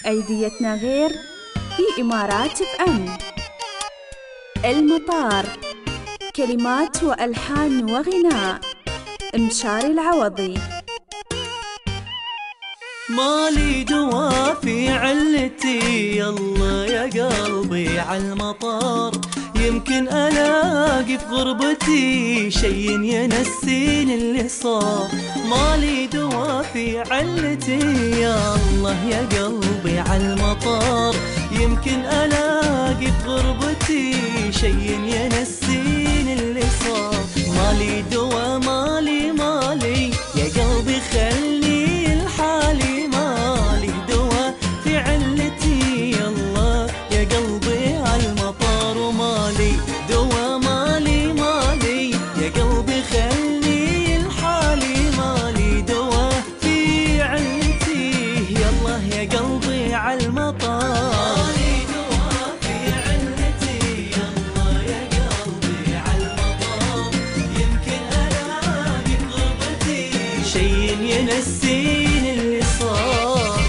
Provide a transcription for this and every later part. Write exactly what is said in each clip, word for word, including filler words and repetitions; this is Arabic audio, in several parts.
أيديتنا غير في إمارات اف ام. المطار، كلمات وألحان وغناء، مشاري العوضي. مالي دوا في علتي، يلا يا قلبي عالمطار، يمكن ألاقي في غربتي شي ينسيني اللي صار. مالي دوا في علتي، يلا يا قلبي عالمطار، يمكن ألاقي في غربتي شي ينسيني اللي صار. مالي دوا مالي مالي يا قلبي خلني الحالي، ينسيني اللي صار.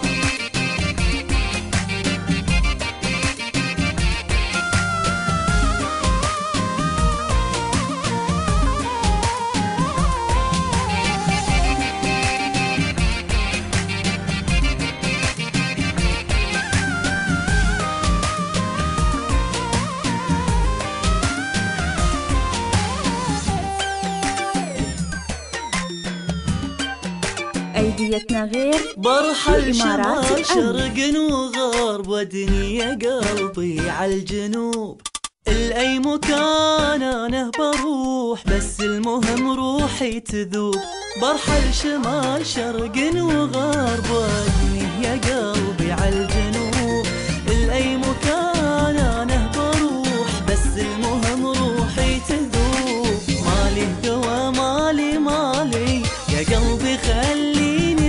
أيديتنا غير برحل شمال شرق وغرب، ودني يا قلبي عالجنوب. لأي مكان أنا بروح، بس المهم روحي تذوب. برحل شمال شرق وغرب، ودني يا قلبي عالجنوب. لأي مكان أنا بروح، بس المهم روحي تذوب. مالي دوا مالي مالي يا قلبي خلي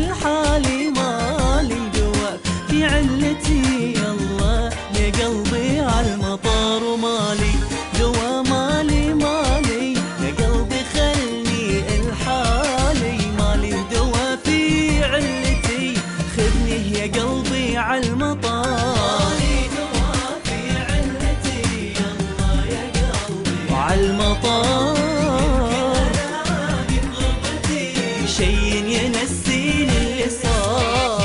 علتي، يلا يا قلبي عالمطار. ومالي دوا مالي مالي يا قلبي خلني الحالي. مالي دوا في علتي، خذني يا قلبي عالمطار. مالي دوا في علتي، يلا يا قلبي وعالمطار، يمكن ألاقي بغربتي شي ينسيني اللي صار.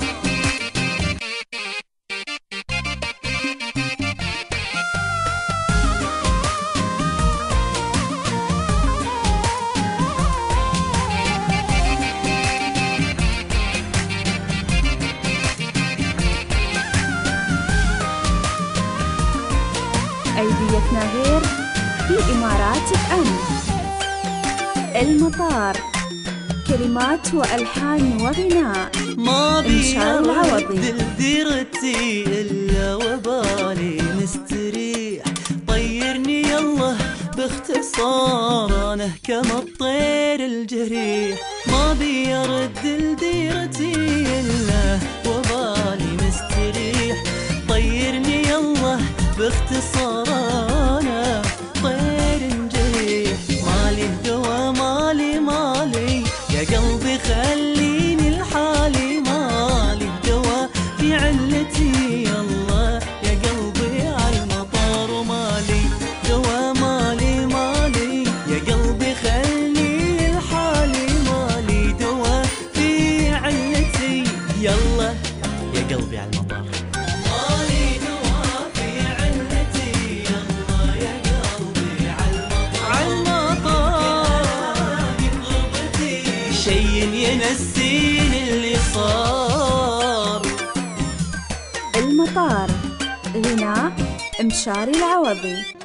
أيديتنا غير في إمارات اف ام. المطار، كلمات وألحان وغناء، ما مشاري العوضي. ديرتي إلا وبالي مستريح، طيرني يلا باختصار، أنا كما الطير الجريح. ما بي أرد لديرتي إلا وبالي مستريح، طيرني يلا باختصار، أنا طير جريح. مالي دوا مالي مالي يا قلبي خليني الحالي. مالي دوا في علتي، يلا يا قلبي عالمطار. ومالي دوا مالي مالي يا قلبي خلني الحالي. مالي دوا في علتي، يلا يا قلبي عالمطار. شي ينسيني اللي صار. المطار، غناء، مشاري العوضي.